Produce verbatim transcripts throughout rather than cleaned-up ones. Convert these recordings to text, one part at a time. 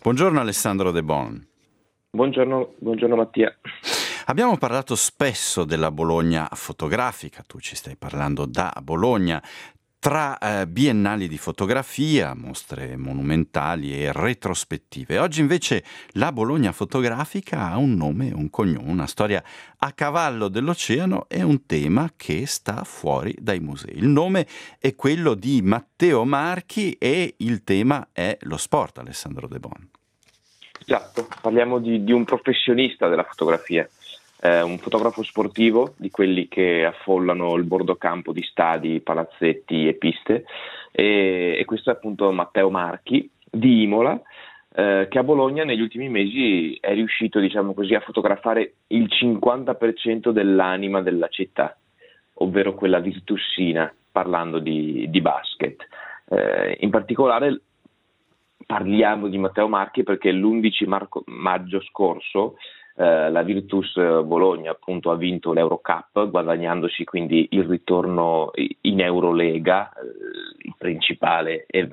Buongiorno Alessandro De Bon. Buongiorno, buongiorno Mattia. Abbiamo parlato spesso della Bologna fotografica, tu ci stai parlando da Bologna, tra eh, biennali di fotografia, mostre monumentali e retrospettive. Oggi invece la Bologna fotografica ha un nome e un cognome, una storia a cavallo dell'oceano e un tema che sta fuori dai musei. Il nome è quello di Matteo Marchi e il tema è lo sport, Alessandro De Bon. Esatto, parliamo di, di un professionista della fotografia, eh, un fotografo sportivo di quelli che affollano il bordocampo di stadi, palazzetti e piste, e, e questo è appunto Matteo Marchi di Imola, eh, che a Bologna negli ultimi mesi è riuscito, diciamo così, a fotografare il cinquanta per cento dell'anima della città, ovvero quella virtussina, parlando di, di basket. Eh, in particolare parliamo di Matteo Marchi perché l'undici marco, maggio scorso eh, la Virtus Bologna appunto ha vinto l'Eurocup, guadagnandosi quindi il ritorno in Eurolega, eh, il principale eh,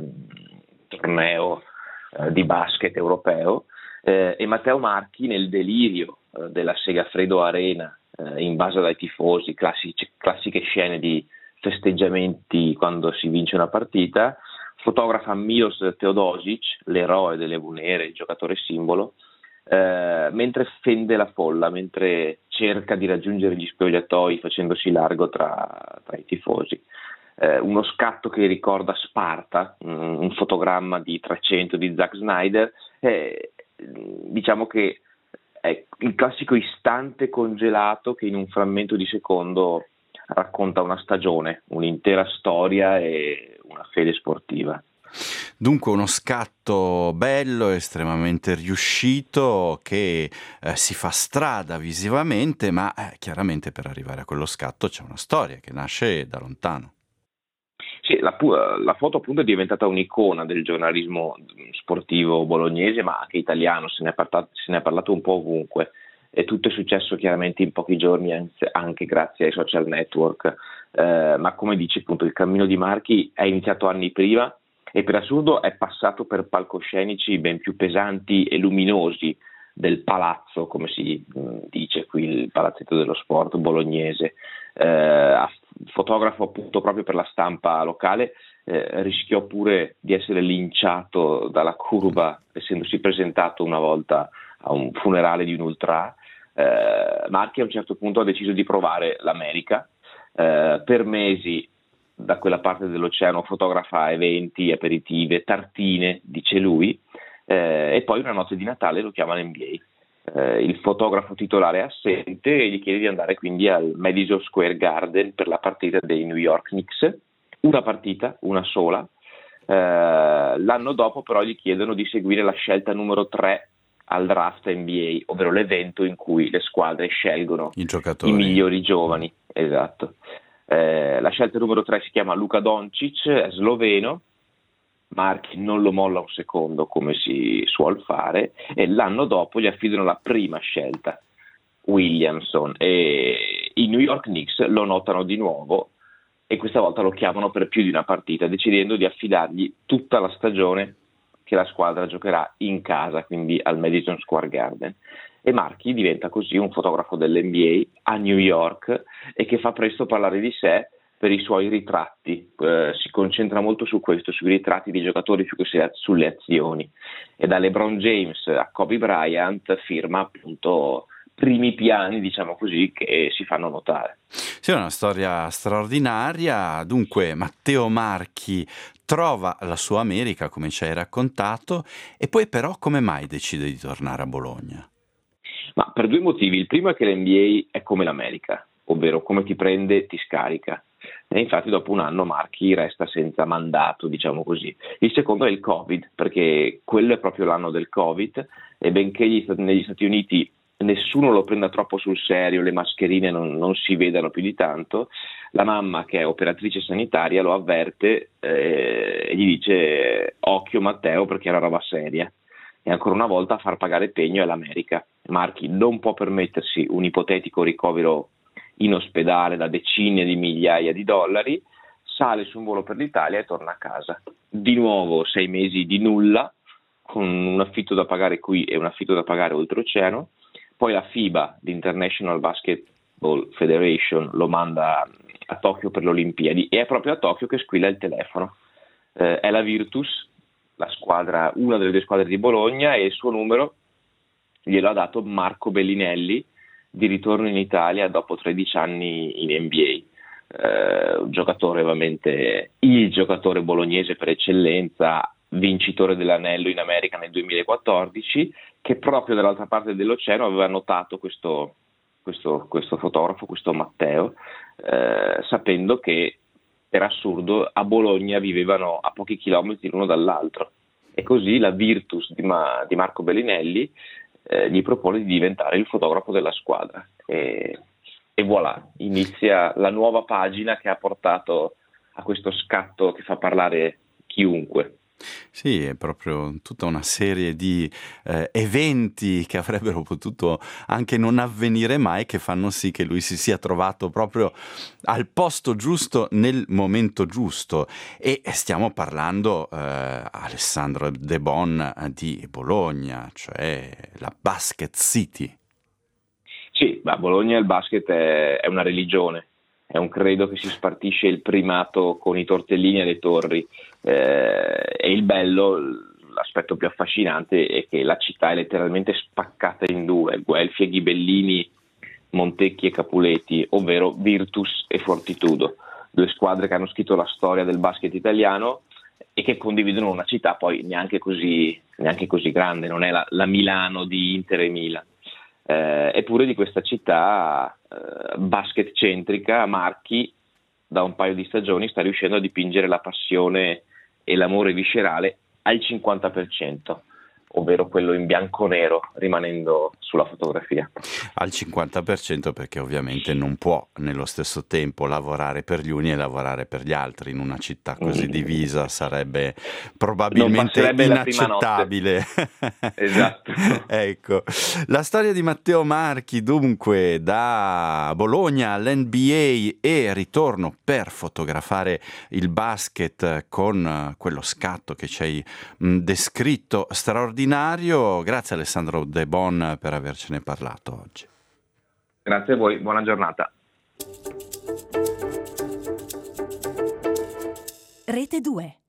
torneo eh, di basket europeo, eh, e Matteo Marchi, nel delirio eh, della Segafredo Arena, eh, invasa dai tifosi, classici, classiche scene di festeggiamenti quando si vince una partita, fotografa Milos Teodosic, l'eroe delle Venere, il giocatore simbolo, eh, mentre fende la folla, mentre cerca di raggiungere gli spogliatoi facendosi largo tra, tra i tifosi. Eh, uno scatto che ricorda Sparta, un, un fotogramma di trecento di Zack Snyder, eh, diciamo che è il classico istante congelato che in un frammento di secondo racconta una stagione, un'intera storia e una fede sportiva. Dunque uno scatto bello, estremamente riuscito, che eh, si fa strada visivamente, ma eh, chiaramente per arrivare a quello scatto c'è una storia che nasce da lontano. Sì, la, la foto appunto è diventata un'icona del giornalismo sportivo bolognese, ma anche italiano, se ne è parlato, se ne è parlato un po' ovunque. E tutto è successo chiaramente in pochi giorni, anche grazie ai social network, eh, ma come dici appunto il cammino di Marchi è iniziato anni prima e per assurdo è passato per palcoscenici ben più pesanti e luminosi del palazzo, come si mh, dice qui, il palazzetto dello sport bolognese. Eh, fotografo appunto proprio per la stampa locale, eh, rischiò pure di essere linciato dalla curva essendosi presentato una volta a un funerale di un ultra. Eh, Marchi a un certo punto ha deciso di provare l'America, eh, per mesi da quella parte dell'oceano fotografa eventi, aperitive, tartine, dice lui, eh, e poi una notte di Natale lo chiama l'N B A. Eh, il fotografo titolare è assente e gli chiede di andare quindi al Madison Square Garden per la partita dei New York Knicks, una partita, una sola. Eh, l'anno dopo però gli chiedono di seguire la scelta numero tre al draft N B A, ovvero l'evento in cui le squadre scelgono I giocatori, i migliori giovani. Esatto. Eh, la scelta numero tre si chiama Luka Doncic, è sloveno. Marchi non lo molla un secondo come si suol fare e l'anno dopo gli affidano la prima scelta, Williamson, e i New York Knicks lo notano di nuovo e questa volta lo chiamano per più di una partita, decidendo di affidargli tutta la stagione che la squadra giocherà in casa, quindi al Madison Square Garden. E Marchi diventa così un fotografo dell'N B A a New York e che fa presto parlare di sé per i suoi ritratti. Eh, si concentra molto su questo, sui ritratti dei giocatori più che sulle azioni. E da LeBron James a Kobe Bryant firma appunto primi piani, diciamo così, che si fanno notare. Sì, è una storia straordinaria. Dunque Matteo Marchi trova la sua America, come ci hai raccontato, e poi però come mai decide di tornare a Bologna? Ma per due motivi. Il primo è che l'N B A è come l'America, ovvero come ti prende ti scarica. E infatti dopo un anno Marchi resta senza mandato, diciamo così. Il secondo è il Covid, perché quello è proprio l'anno del Covid e benché gli, negli Stati Uniti nessuno lo prenda troppo sul serio, le mascherine non, non si vedano più di tanto, la mamma, che è operatrice sanitaria, lo avverte eh, e gli dice occhio Matteo perché è una roba seria. E ancora una volta a far pagare pegno è l'America. Marchi non può permettersi un ipotetico ricovero in ospedale da decine di migliaia di dollari, sale su un volo per l'Italia e torna a casa. Di nuovo sei mesi di nulla, con un affitto da pagare qui e un affitto da pagare oltreoceano. Poi la FIBA, l'International Basketball Federation, lo manda a Tokyo per le Olimpiadi, e è proprio a Tokyo che squilla il telefono. Eh, è la Virtus, la squadra, una delle due squadre di Bologna, e il suo numero glielo ha dato Marco Bellinelli, di ritorno in Italia dopo tredici anni in N B A. Eh, un giocatore, ovviamente il giocatore bolognese per eccellenza, vincitore dell'anello in America nel duemilaquattordici, che proprio dall'altra parte dell'oceano aveva notato questo, questo, questo fotografo, questo Matteo, eh, sapendo che per assurdo a Bologna vivevano a pochi chilometri l'uno dall'altro, e così la Virtus di, Ma, di Marco Bellinelli eh, gli propone di diventare il fotografo della squadra, e, e voilà, inizia la nuova pagina che ha portato a questo scatto che fa parlare chiunque. Sì, è proprio tutta una serie di eh, eventi che avrebbero potuto anche non avvenire mai, che fanno sì che lui si sia trovato proprio al posto giusto nel momento giusto. E stiamo parlando, eh, Alessandro De Bon, di Bologna, cioè la Basket City. Sì, a Bologna il basket è, è una religione. È un credo che si spartisce il primato con i tortellini e le torri, eh, e il bello, l'aspetto più affascinante, è che la città è letteralmente spaccata in due: Guelfi e Ghibellini, Montecchi e Capuleti, ovvero Virtus e Fortitudo, due squadre che hanno scritto la storia del basket italiano e che condividono una città poi neanche così, neanche così grande, non è la, la Milano di Inter e Milan. Eh, eppure di questa città eh, basket centrica, Marchi da un paio di stagioni sta riuscendo a dipingere la passione e l'amore viscerale al cinquanta per cento, ovvero quello in bianco-nero, rimanendo sulla fotografia. Al cinquanta per cento, perché ovviamente non può nello stesso tempo lavorare per gli uni e lavorare per gli altri. In una città così divisa sarebbe probabilmente inaccettabile. Esatto. Ecco, la storia di Matteo Marchi, dunque, da Bologna all'N B A e ritorno per fotografare il basket con quello scatto che ci hai mh, descritto, straordinario. Grazie Alessandro De Bon per avercene parlato oggi. Grazie a voi, buona giornata. Rete due.